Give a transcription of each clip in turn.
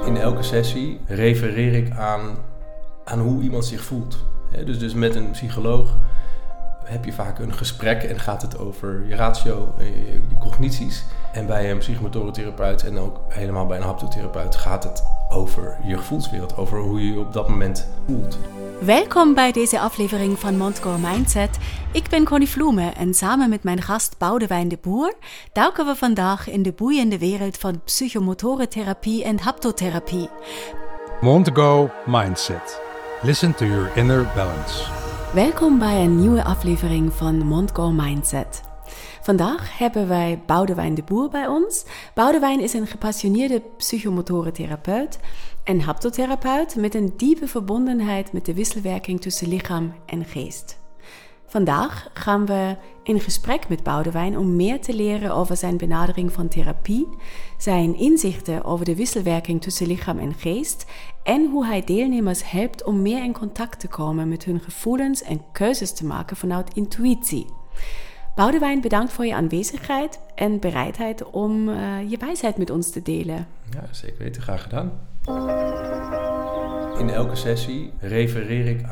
In elke sessie refereer ik aan hoe iemand zich voelt. Dus met een psycholoog heb je vaak een gesprek en gaat het over je ratio, je cognities. En bij een psychomotorentherapeut en ook helemaal bij een haptotherapeut gaat het over je gevoelswereld, over hoe je je op dat moment voelt. Welkom bij deze aflevering van Montgo Mindset. Ik ben Connie Vloeme en samen met mijn gast Boudewijn de Boer duiken we vandaag in de boeiende wereld van psychomotorentherapie en haptotherapie. Montgo Mindset. Listen to your inner balance. Welkom bij een nieuwe aflevering van Montgo Mindset. Vandaag hebben wij Boudewijn de Boer bij ons. Boudewijn is een gepassioneerde psychomotorentherapeut en haptotherapeut met een diepe verbondenheid met de wisselwerking tussen lichaam en geest. Vandaag gaan we in gesprek met Boudewijn om meer te leren over zijn benadering van therapie, zijn inzichten over de wisselwerking tussen lichaam en geest en hoe hij deelnemers helpt om meer in contact te komen met hun gevoelens en keuzes te maken vanuit intuïtie. Boudewijn, bedankt voor je aanwezigheid en bereidheid om je wijsheid met ons te delen. Ja, zeker weten. Graag gedaan. In elke sessie refereer ik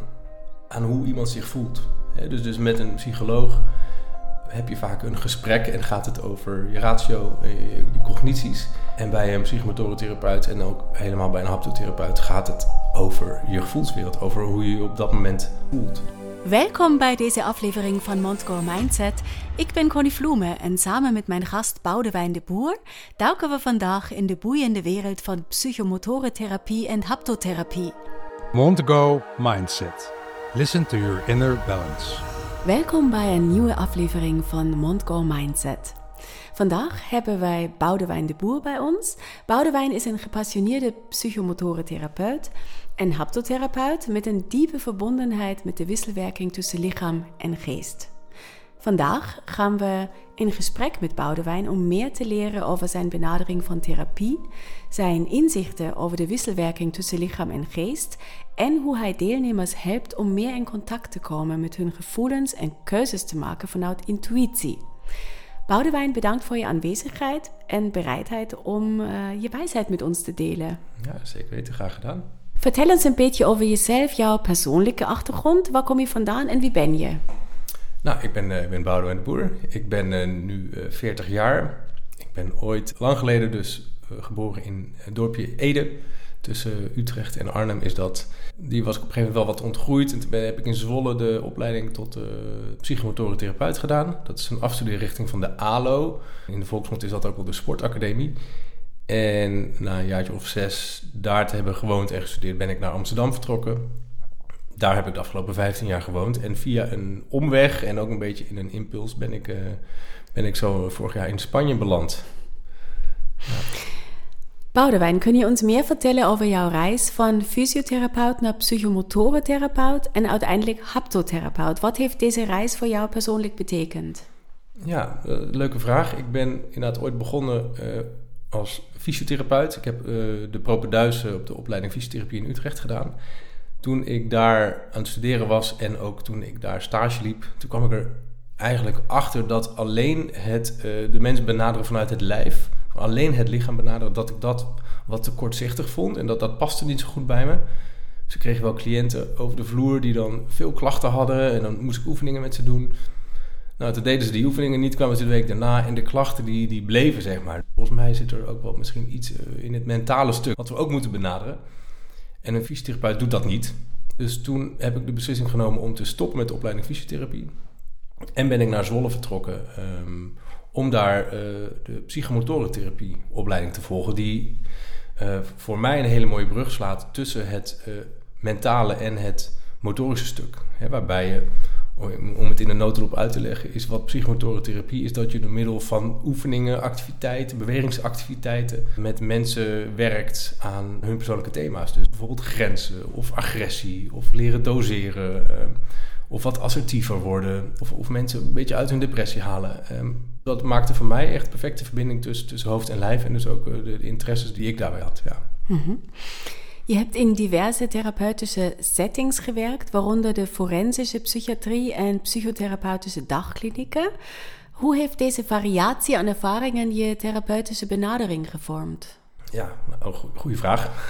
aan hoe iemand zich voelt. Dus met een psycholoog heb je vaak een gesprek en gaat het over je ratio, je cognities. En bij een psychomotorentherapeut en ook helemaal bij een haptotherapeut gaat het over je gevoelswereld, over hoe je je op dat moment voelt. Welkom bij deze aflevering van Montgo Mindset. Ik ben Connie Vloeme en samen met mijn gast Boudewijn de Boer duiken we vandaag in de boeiende wereld van psychomotorentherapie en haptotherapie. Montgo Mindset. Listen to your inner balance. Welkom bij een nieuwe aflevering van Montgo Mindset. Vandaag hebben wij Boudewijn de Boer bij ons. Boudewijn is een gepassioneerde psychomotorentherapeut en haptotherapeut met een diepe verbondenheid met de wisselwerking tussen lichaam en geest. Vandaag gaan we in gesprek met Boudewijn om meer te leren over zijn benadering van therapie, zijn inzichten over de wisselwerking tussen lichaam en geest en hoe hij deelnemers helpt om meer in contact te komen met hun gevoelens en keuzes te maken vanuit intuïtie. Boudewijn, bedankt voor je aanwezigheid en bereidheid om je wijsheid met ons te delen. Ja, zeker weten. Graag gedaan. Vertel ons een beetje over jezelf, jouw persoonlijke achtergrond. Waar kom je vandaan en wie ben je? Nou, ik ben Boudewijn de Boer. Ik ben nu 40 jaar. Ik ben ooit lang geleden geboren in het dorpje Ede. Tussen Utrecht en Arnhem is dat. Die was ik op een gegeven moment wel wat ontgroeid. En toen heb ik in Zwolle de opleiding tot psychomotorentherapeut gedaan. Dat is een afstudeerrichting van de ALO. In de volksmond is dat ook wel de sportacademie. En na een jaartje of 6 daar te hebben gewoond en gestudeerd ben ik naar Amsterdam vertrokken. Daar heb ik de afgelopen 15 jaar gewoond. En via een omweg en ook een beetje in een impuls ben ik zo vorig jaar in Spanje beland. Ja. Boudewijn, kun je ons meer vertellen over jouw reis van fysiotherapeut naar psychomotorentherapeut en uiteindelijk haptotherapeut? Wat heeft deze reis voor jou persoonlijk betekend? Ja, leuke vraag. Ik ben inderdaad ooit begonnen als fysiotherapeut. Ik heb de propeduise op de opleiding fysiotherapie in Utrecht gedaan. Toen ik daar aan het studeren was en ook toen ik daar stage liep, toen kwam ik er eigenlijk achter dat alleen de mens benaderen vanuit het lijf, alleen het lichaam benaderen, dat ik dat wat te kortzichtig vond en dat paste niet zo goed bij me. Dus ik kreeg wel cliënten over de vloer die dan veel klachten hadden en dan moest ik oefeningen met ze doen. Nou, toen deden ze die oefeningen niet, kwamen ze de week daarna en de klachten die bleven, zeg maar. Volgens mij zit er ook wel misschien iets in het mentale stuk wat we ook moeten benaderen. En een fysiotherapeut doet dat niet. Dus toen heb ik de beslissing genomen om te stoppen met de opleiding fysiotherapie. En ben ik naar Zwolle vertrokken om daar de psychomotorentherapie opleiding te volgen. Die voor mij een hele mooie brug slaat tussen het mentale en het motorische stuk. Waarbij je, om het in een notendop uit te leggen, is wat psychomotorentherapie is dat je door middel van oefeningen, activiteiten, bewegingsactiviteiten met mensen werkt aan hun persoonlijke thema's. Dus bijvoorbeeld grenzen of agressie of leren doseren of wat assertiever worden of mensen een beetje uit hun depressie halen. Dat maakte voor mij echt perfecte verbinding tussen hoofd en lijf en dus ook de interesses die ik daarbij had. Ja. Mm-hmm. Je hebt in diverse therapeutische settings gewerkt, waaronder de forensische psychiatrie en psychotherapeutische dagklinieken. Hoe heeft deze variatie aan ervaringen je therapeutische benadering gevormd? Ja, goede vraag.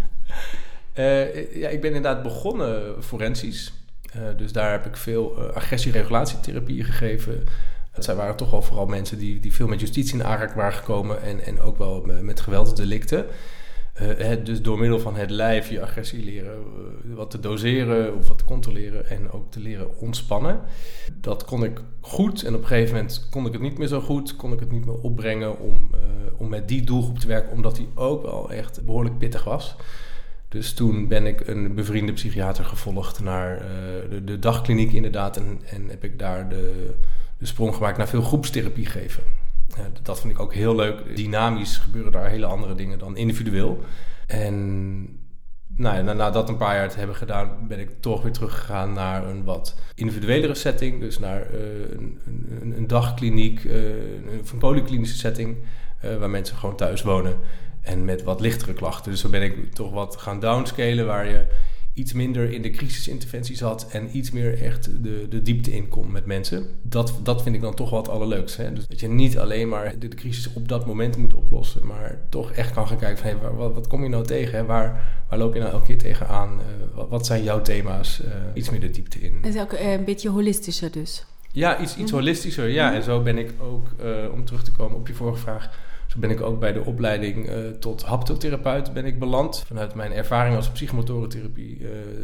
Ik ben inderdaad begonnen forensisch. Dus daar heb ik veel agressie-regulatietherapie gegeven. Dat waren toch wel vooral mensen die veel met justitie in aanraking waren gekomen en ook wel met geweldsdelicten. Dus door middel van het lijf je agressie leren wat te doseren of wat te controleren en ook te leren ontspannen. Dat kon ik goed en op een gegeven moment kon ik het niet meer zo goed. Kon ik het niet meer opbrengen om met die doelgroep te werken, omdat die ook wel echt behoorlijk pittig was. Dus toen ben ik een bevriende psychiater gevolgd naar de dagkliniek inderdaad en heb ik daar de sprong gemaakt naar veel groepstherapie geven. Dat vind ik ook heel leuk. Dynamisch gebeuren daar hele andere dingen dan individueel. En na dat een paar jaar te hebben gedaan, ben ik toch weer teruggegaan naar een wat individuelere setting. Dus naar een dagkliniek, een polyklinische setting, waar mensen gewoon thuis wonen. En met wat lichtere klachten. Dus zo ben ik toch wat gaan downscalen, waar je iets minder in de crisisinterventie zat en iets meer echt de diepte in kon met mensen. Dat vind ik dan toch wel het allerleukste. Hè? Dus dat je niet alleen maar de crisis op dat moment moet oplossen, maar toch echt kan gaan kijken van wat kom je nou tegen? Hè? Waar loop je nou elke keer tegenaan? Wat zijn jouw thema's? Iets meer de diepte in. Dat is ook een beetje holistischer dus. Ja, iets holistischer. Ja, en zo ben ik ook, om terug te komen op je vorige vraag, zo ben ik ook bij de opleiding tot haptotherapeut ben ik beland. Vanuit mijn ervaring als psychomotorentherapie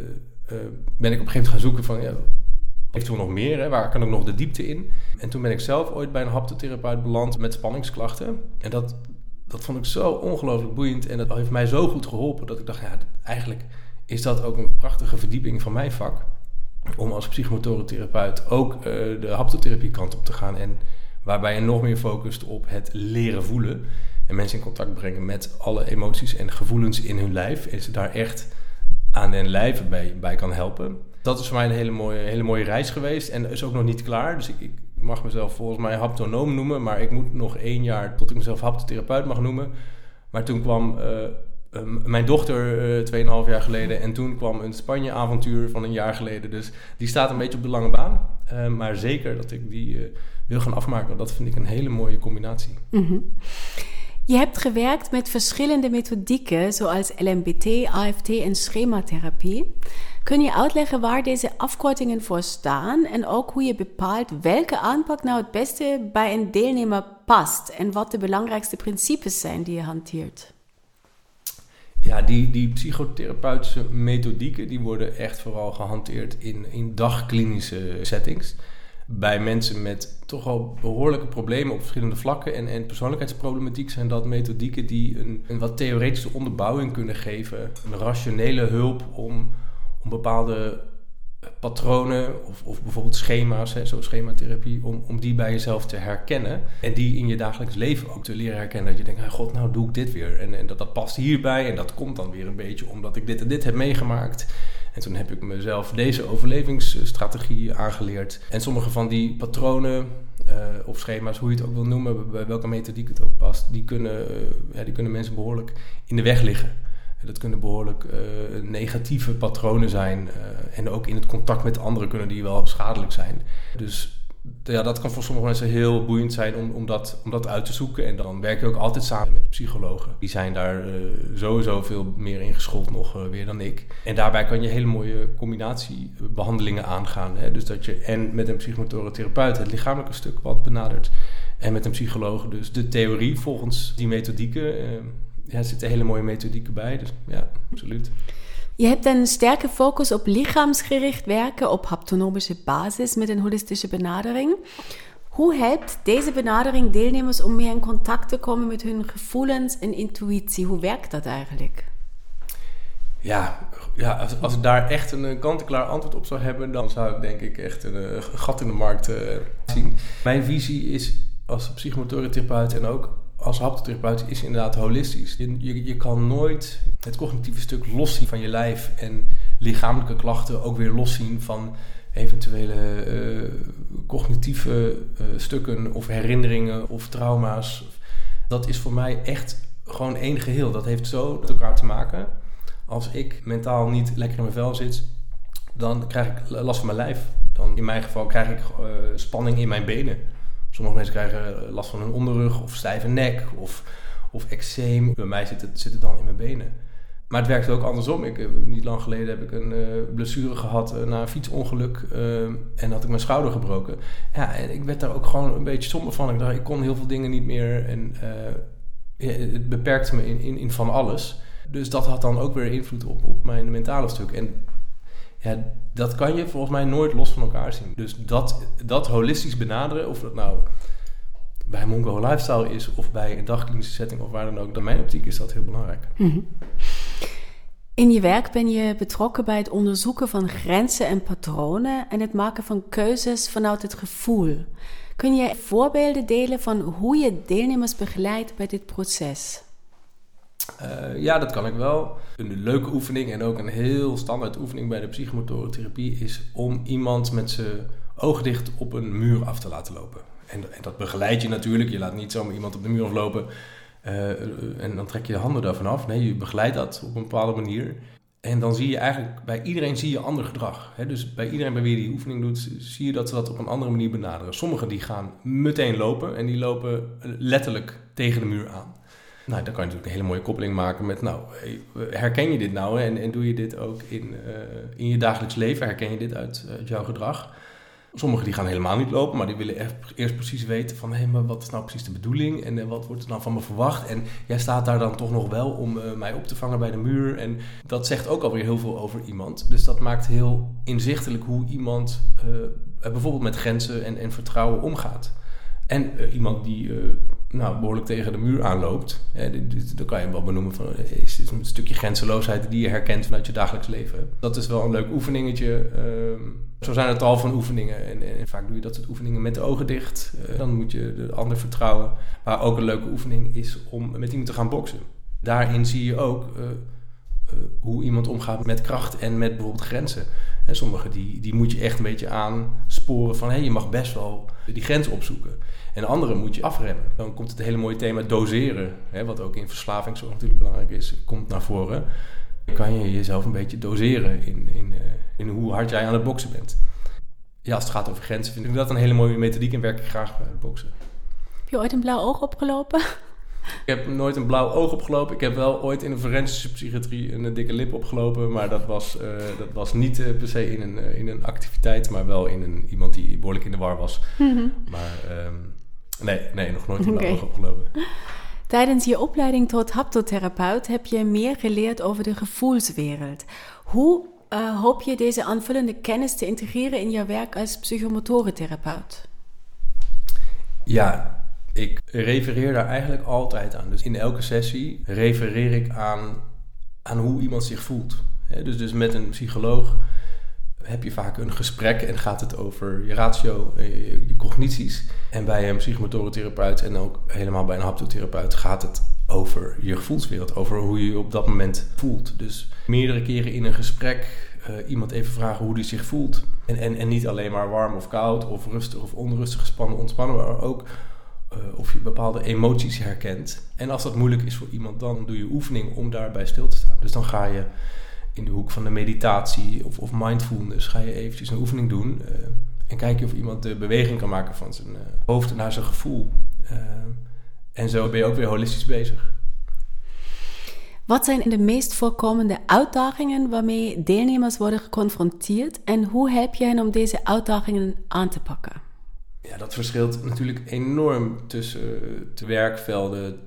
ben ik op een gegeven moment gaan zoeken van heeft er nog meer? Hè? Waar kan ik nog de diepte in? En toen ben ik zelf ooit bij een haptotherapeut beland met spanningsklachten. En dat vond ik zo ongelooflijk boeiend en dat heeft mij zo goed geholpen dat ik dacht, eigenlijk is dat ook een prachtige verdieping van mijn vak. Om als psychomotorentherapeuut ook de haptotherapie kant op te gaan en waarbij je nog meer focust op het leren voelen en mensen in contact brengen met alle emoties en gevoelens in hun lijf en ze daar echt aan den lijve bij kan helpen. Dat is voor mij een hele mooie reis geweest en is ook nog niet klaar. Dus ik mag mezelf volgens mij haptonoom noemen, maar ik moet nog 1 jaar tot ik mezelf haptotherapeut mag noemen. Maar toen kwam mijn dochter 2,5 jaar geleden en toen kwam een Spanje-avontuur van 1 jaar geleden. Dus die staat een beetje op de lange baan. Maar zeker dat ik die wil gaan afmaken, want dat vind ik een hele mooie combinatie. Mm-hmm. Je hebt gewerkt met verschillende methodieken, zoals LMBT, AFT en schematherapie. Kun je uitleggen waar deze afkortingen voor staan en ook hoe je bepaalt welke aanpak nou het beste bij een deelnemer past en wat de belangrijkste principes zijn die je hanteert? Ja, die psychotherapeutische methodieken die worden echt vooral gehanteerd in dagklinische settings. Bij mensen met toch al behoorlijke problemen op verschillende vlakken en persoonlijkheidsproblematiek zijn dat methodieken die een wat theoretische onderbouwing kunnen geven. Een rationele hulp om bepaalde patronen of bijvoorbeeld schema's, zoals schematherapie, om die bij jezelf te herkennen. En die in je dagelijks leven ook te leren herkennen. Dat je denkt, god, nou doe ik dit weer. En dat past hierbij en dat komt dan weer een beetje omdat ik dit en dit heb meegemaakt. En toen heb ik mezelf deze overlevingsstrategie aangeleerd. En sommige van die patronen of schema's, hoe je het ook wil noemen, bij welke methodiek het ook past, die kunnen mensen behoorlijk in de weg liggen. Dat kunnen behoorlijk negatieve patronen zijn. En ook in het contact met anderen kunnen die wel schadelijk zijn. Dus dat kan voor sommige mensen heel boeiend zijn om dat uit te zoeken. En dan werk je ook altijd samen met psychologen. Die zijn daar sowieso veel meer in geschoold nog weer dan ik. En daarbij kan je hele mooie combinatiebehandelingen aangaan. Hè? Dus dat je en met een psychomotoretherapeut het lichamelijke stuk wat benadert. En met een psycholoog dus de theorie volgens die methodieken. Er zitten hele mooie methodieken bij. Dus ja, absoluut. Je hebt een sterke focus op lichaamsgericht werken op haptonomische basis met een holistische benadering. Hoe helpt deze benadering deelnemers om meer in contact te komen met hun gevoelens en intuïtie? Hoe werkt dat eigenlijk? Ja, als ik daar echt een kant-en-klaar antwoord op zou hebben, dan zou ik denk ik echt een gat in de markt zien. Mijn visie is als psychomotoretherapeut en ook als haptotherapeut is inderdaad holistisch. Je kan nooit het cognitieve stuk loszien van je lijf en lichamelijke klachten ook weer loszien van eventuele cognitieve stukken of herinneringen of trauma's. Dat is voor mij echt gewoon één geheel. Dat heeft zo met elkaar te maken. Als ik mentaal niet lekker in mijn vel zit, dan krijg ik last van mijn lijf. Dan in mijn geval krijg ik spanning in mijn benen. Sommige mensen krijgen last van hun onderrug of stijve nek of eczeem. Bij mij zit het dan in mijn benen. Maar het werkt ook andersom. Niet lang geleden heb ik een blessure gehad na een fietsongeluk. En had ik mijn schouder gebroken. Ja, en ik werd daar ook gewoon een beetje somber van. Ik dacht, ik kon heel veel dingen niet meer. En het beperkte me in van alles. Dus dat had dan ook weer invloed op mijn mentale stuk. En ja, dat kan je volgens mij nooit los van elkaar zien. Dus dat holistisch benaderen, of dat nou bij Mongo Lifestyle is of bij een dagklinische setting of waar dan ook, in mijn optiek is dat heel belangrijk. Mm-hmm. In je werk ben je betrokken bij het onderzoeken van grenzen en patronen en het maken van keuzes vanuit het gevoel. Kun je voorbeelden delen van hoe je deelnemers begeleidt bij dit proces? Ja, dat kan ik wel. Een leuke oefening en ook een heel standaard oefening bij de psychomotorentherapie is om iemand met zijn ogen dicht op een muur af te laten lopen. En dat begeleid je natuurlijk. Je laat niet zomaar iemand op de muur aflopen en dan trek je de handen daarvan af. Nee, je begeleidt dat op een bepaalde manier. En dan zie je eigenlijk, bij iedereen zie je ander gedrag. Dus bij iedereen bij wie je die oefening doet, zie je dat ze dat op een andere manier benaderen. Sommigen die gaan meteen lopen en die lopen letterlijk tegen de muur aan. Nou, dan kan je natuurlijk een hele mooie koppeling maken met, herken je dit nou en doe je dit ook in je dagelijks leven? Herken je dit uit jouw gedrag? Sommigen die gaan helemaal niet lopen, maar die willen eerst precies weten van, maar wat is nou precies de bedoeling en wat wordt er nou van me verwacht? En jij staat daar dan toch nog wel om mij op te vangen bij de muur. En dat zegt ook alweer heel veel over iemand. Dus dat maakt heel inzichtelijk hoe iemand bijvoorbeeld met grenzen en vertrouwen omgaat. En iemand die behoorlijk tegen de muur aanloopt, dan kan je hem wel benoemen van, is dit een stukje grenzeloosheid die je herkent vanuit je dagelijks leven. Dat is wel een leuk oefeningetje. Zo zijn er tal van oefeningen en vaak doe je dat soort oefeningen met de ogen dicht. Dan moet je de ander vertrouwen. Maar ook een leuke oefening is om met iemand te gaan boksen. Daarin zie je ook hoe iemand omgaat met kracht en met bijvoorbeeld grenzen. En sommige die moet je echt een beetje aansporen van, je mag best wel die grens opzoeken. En andere moet je afremmen. Dan komt het hele mooie thema doseren, wat ook in verslavingszorg natuurlijk belangrijk is, komt naar voren. Dan kan je jezelf een beetje doseren in hoe hard jij aan het boksen bent. Ja, als het gaat over grenzen vind ik dat een hele mooie methodiek en werk ik graag bij het boksen. Heb je ooit een blauw oog opgelopen? Ik heb nooit een blauw oog opgelopen. Ik heb wel ooit in een forensische psychiatrie een dikke lip opgelopen. Maar dat was niet per se in een activiteit, maar wel in iemand die behoorlijk in de war was. Mm-hmm. Maar nee, nog nooit een blauw oog opgelopen. Tijdens je opleiding tot haptotherapeut heb je meer geleerd over de gevoelswereld. Hoe hoop je deze aanvullende kennis te integreren in jouw werk als psychomotorentherapeut? Ja, ik refereer daar eigenlijk altijd aan. Dus in elke sessie refereer ik aan hoe iemand zich voelt. Dus met een psycholoog heb je vaak een gesprek en gaat het over je ratio, je cognities. En bij een psychomotorentherapeut en ook helemaal bij een haptotherapeut gaat het over je gevoelswereld, over hoe je je op dat moment voelt. Dus meerdere keren in een gesprek iemand even vragen hoe die zich voelt. En niet alleen maar warm of koud of rustig of onrustig, gespannen, ontspannen, maar ook of je bepaalde emoties herkent. En als dat moeilijk is voor iemand, dan doe je oefening om daarbij stil te staan. Dus dan ga je in de hoek van de meditatie of mindfulness ga je eventjes een oefening doen. En kijk je of iemand de beweging kan maken van zijn hoofd naar zijn gevoel. En zo ben je ook weer holistisch bezig. Wat zijn de meest voorkomende uitdagingen waarmee deelnemers worden geconfronteerd? En hoe help je hen om deze uitdagingen aan te pakken? Ja, dat verschilt natuurlijk enorm tussen de werkvelden.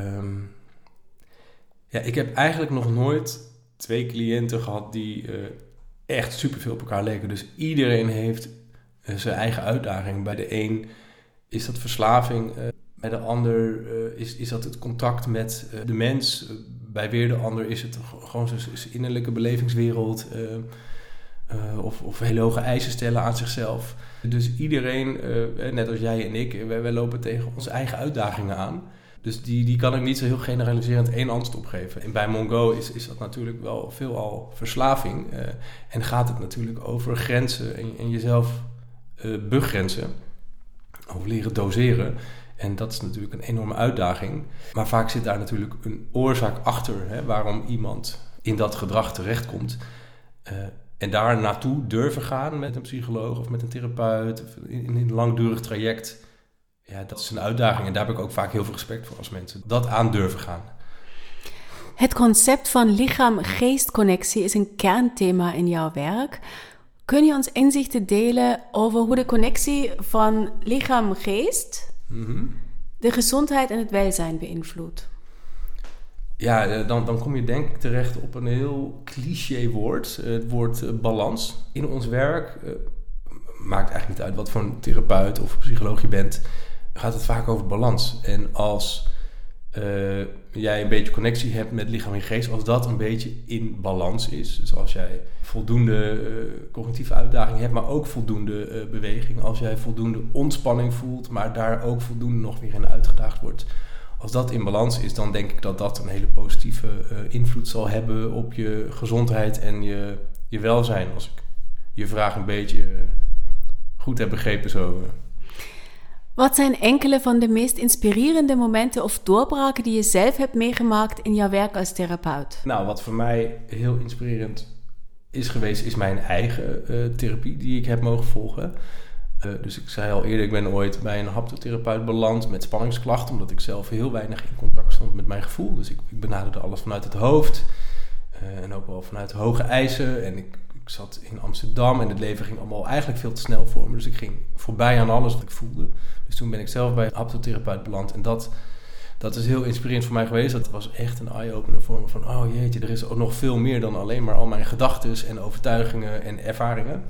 Ik heb eigenlijk nog nooit 2 cliënten gehad die echt superveel op elkaar leken. Dus iedereen heeft zijn eigen uitdaging. Bij de een is dat verslaving. Bij de ander is dat het contact met de mens. Bij weer de ander is het gewoon zijn innerlijke belevingswereld. Of hele hoge eisen stellen aan zichzelf. Dus iedereen, net als jij en ik, wij lopen tegen onze eigen uitdagingen aan. Dus die kan ik niet zo heel generaliserend één antwoord op geven. En bij Mongo is dat natuurlijk wel veelal verslaving. En gaat het natuurlijk over grenzen en jezelf begrenzen. Over leren doseren. En dat is natuurlijk een enorme uitdaging. Maar vaak zit daar natuurlijk een oorzaak achter, waarom iemand in dat gedrag terechtkomt. En daar naartoe durven gaan met een psycholoog of met een therapeut. Of in een langdurig traject. Ja, dat is een uitdaging en daar heb ik ook vaak heel veel respect voor als mensen dat aan durven gaan. Het concept van lichaam-geest-connectie is een kernthema in jouw werk. Kun je ons inzichten delen over hoe de connectie van lichaam-geest de gezondheid en het welzijn beïnvloedt? Ja, dan kom je denk ik terecht op een heel cliché woord. Het woord balans. In ons werk, maakt eigenlijk niet uit wat voor een therapeut of psycholoog je bent, gaat het vaak over balans. En als jij een beetje connectie hebt met lichaam en geest, als dat een beetje in balans is, dus als jij voldoende cognitieve uitdaging hebt, maar ook voldoende beweging, als jij voldoende ontspanning voelt, maar daar ook voldoende nog weer in uitgedaagd wordt, als dat in balans is, dan denk ik dat dat een hele positieve invloed zal hebben op je gezondheid en je welzijn, als ik je vraag een beetje goed heb begrepen zo. Wat zijn enkele van de meest inspirerende momenten of doorbraken die je zelf hebt meegemaakt in jouw werk als therapeut? Nou, wat voor mij heel inspirerend is geweest, is mijn eigen therapie die ik heb mogen volgen. Dus ik zei al eerder, ik ben ooit bij een haptotherapeut beland met spanningsklachten, omdat ik zelf heel weinig in contact stond met mijn gevoel. Dus ik benaderde alles vanuit het hoofd en ook wel vanuit hoge eisen. En ik zat in Amsterdam en het leven ging allemaal eigenlijk veel te snel voor me. Dus ik ging voorbij aan alles wat ik voelde. Dus toen ben ik zelf bij een haptotherapeut beland. En dat is heel inspirerend voor mij geweest. Dat was echt een eye-opener voor me van, oh jeetje, er is ook nog veel meer dan alleen maar al mijn gedachten en overtuigingen en ervaringen.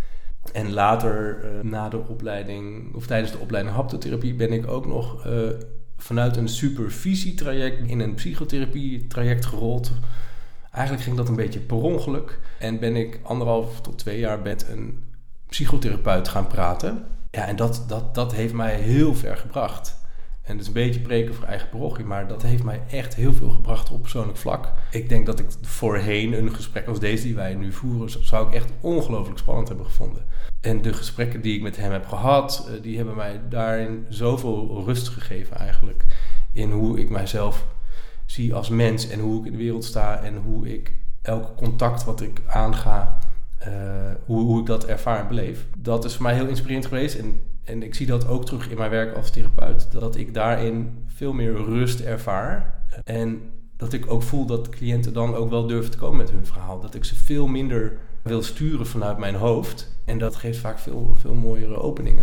En later, na de opleiding, of tijdens de opleiding haptotherapie, ben ik ook nog vanuit een supervisietraject in een psychotherapie-traject gerold. Eigenlijk ging dat een beetje per ongeluk. En ben ik 1,5 tot 2 jaar met een psychotherapeut gaan praten. Ja, en dat heeft mij heel ver gebracht. En het is een beetje preken voor eigen parochie, maar dat heeft mij echt heel veel gebracht op persoonlijk vlak. Ik denk dat ik voorheen een gesprek als deze die wij nu voeren, zou ik echt ongelooflijk spannend hebben gevonden. En de gesprekken die ik met hem heb gehad, die hebben mij daarin zoveel rust gegeven eigenlijk. In hoe ik mijzelf zie als mens en hoe ik in de wereld sta en hoe ik elk contact wat ik aanga, hoe ik dat ervaar en beleef. Dat is voor mij heel inspirerend geweest en ik zie dat ook terug in mijn werk als therapeut, dat ik daarin veel meer rust ervaar en dat ik ook voel dat cliënten dan ook wel durven te komen met hun verhaal. Dat ik ze veel minder wil sturen vanuit mijn hoofd en dat geeft vaak veel mooiere openingen.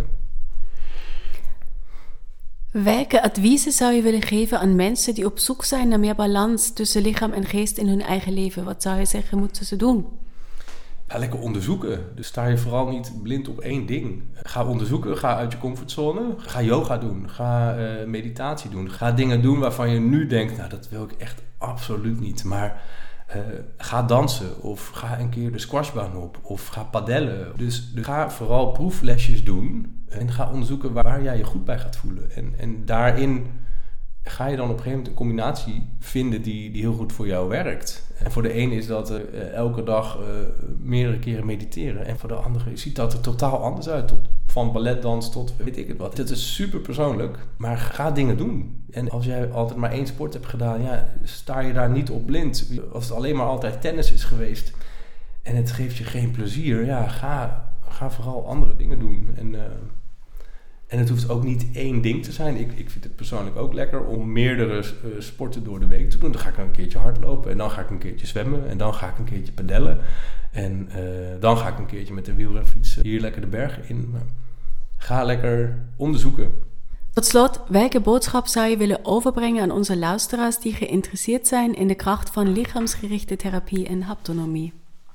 Welke adviezen zou je willen geven aan mensen die op zoek zijn naar meer balans tussen lichaam en geest in hun eigen leven? Wat zou je zeggen moeten ze doen? Ja, lekker onderzoeken. Dus sta je vooral niet blind op één ding. Ga onderzoeken, ga uit je comfortzone. Ga yoga doen, ga meditatie doen. Ga dingen doen waarvan je nu denkt, nou dat wil ik echt absoluut niet. Maar ga dansen of ga een keer de squashbaan op of ga padellen. Dus ga vooral proeflesjes doen en ga onderzoeken waar jij je goed bij gaat voelen. En daarin ga je dan op een gegeven moment een combinatie vinden die heel goed voor jou werkt. En voor de een is dat elke dag meerdere keren mediteren. En voor de andere ziet dat er totaal anders uit. Van balletdans tot weet ik het wat. Het is super persoonlijk, maar ga dingen doen. En als jij altijd maar 1 sport hebt gedaan, ja, sta je daar niet op blind. Als het alleen maar altijd tennis is geweest en het geeft je geen plezier, ja, ga vooral andere dingen doen. En het hoeft ook niet één ding te zijn. Ik vind het persoonlijk ook lekker om meerdere sporten door de week te doen. Dan ga ik een keertje hardlopen en dan ga ik een keertje zwemmen en dan ga ik een keertje padellen. En dan ga ik een keertje met de wielrenfiets hier lekker de bergen in. Ga lekker onderzoeken. Tot slot, welke boodschap zou je willen overbrengen aan onze luisteraars die geïnteresseerd zijn in de kracht van lichaamsgerichte therapie en haptonomie?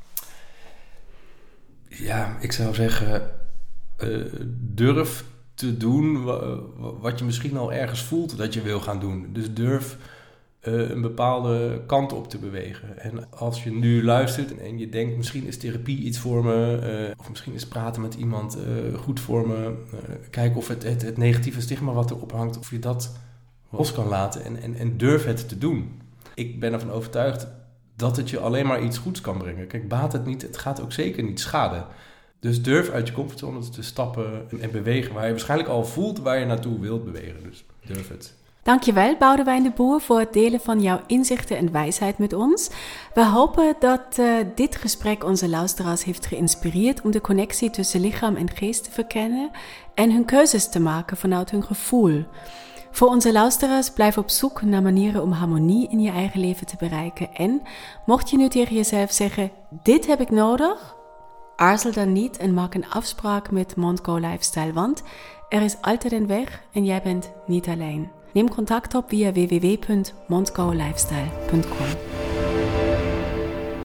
Ja, ik zou zeggen, durf te doen wat je misschien al ergens voelt dat je wil gaan doen. Dus durf een bepaalde kant op te bewegen. En als je nu luistert en je denkt, misschien is therapie iets voor me, of misschien is praten met iemand goed voor me, kijk of het negatieve stigma wat erop hangt, of je dat los kan laten en durf het te doen. Ik ben ervan overtuigd dat het je alleen maar iets goeds kan brengen. Kijk, baat het niet, het gaat ook zeker niet schaden. Dus durf uit je comfortzone te stappen en bewegen waar je waarschijnlijk al voelt waar je naartoe wilt bewegen. Dus durf het. Dankjewel, Boudewijn de Boer, voor het delen van jouw inzichten en wijsheid met ons. We hopen dat dit gesprek onze luisteraars heeft geïnspireerd om de connectie tussen lichaam en geest te verkennen en hun keuzes te maken vanuit hun gevoel. Voor onze luisteraars, blijf op zoek naar manieren om harmonie in je eigen leven te bereiken. En mocht je nu tegen jezelf zeggen, dit heb ik nodig, aarzel dan niet en maak een afspraak met Montgo Lifestyle, want er is altijd een weg en jij bent niet alleen. Neem contact op via www.montgolifestyle.com.